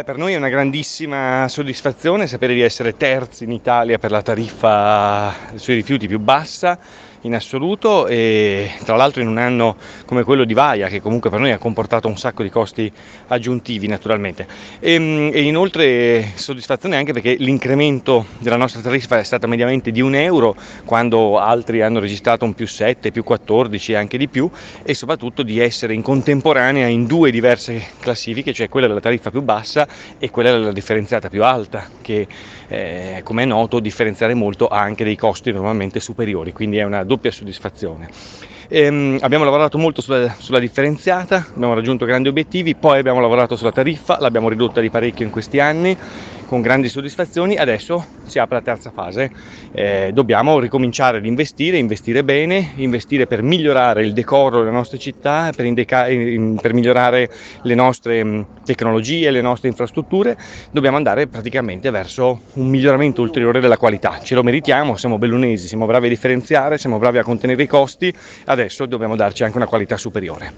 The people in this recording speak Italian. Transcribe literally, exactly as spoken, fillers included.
Per noi è una grandissima soddisfazione sapere di essere terzi in Italia per la tariffa sui rifiuti più bassa in assoluto, e tra l'altro in un anno come quello di Vaia, che comunque per noi ha comportato un sacco di costi aggiuntivi naturalmente. E, e inoltre soddisfazione anche perché l'incremento della nostra tariffa è stata mediamente di un euro, quando altri hanno registrato un più sette, più quattordici e anche di più, e soprattutto di essere in contemporanea in due diverse classifiche, cioè quella della tariffa più bassa e quella della differenziata più alta, che eh, come è noto differenziare molto ha anche dei costi normalmente superiori, quindi è una doppia soddisfazione. Ehm, abbiamo lavorato molto sulla, sulla differenziata, abbiamo raggiunto grandi obiettivi, poi abbiamo lavorato sulla tariffa, l'abbiamo ridotta di parecchio in questi anni con grandi soddisfazioni. Adesso si apre la terza fase, eh, dobbiamo ricominciare ad investire, investire bene, investire per migliorare il decoro delle nostre città, per, indica- per migliorare le nostre mh, tecnologie, le nostre infrastrutture. Dobbiamo andare praticamente verso un miglioramento ulteriore della qualità, ce lo meritiamo, siamo bellunesi, siamo bravi a differenziare, siamo bravi a contenere i costi, adesso dobbiamo darci anche una qualità superiore.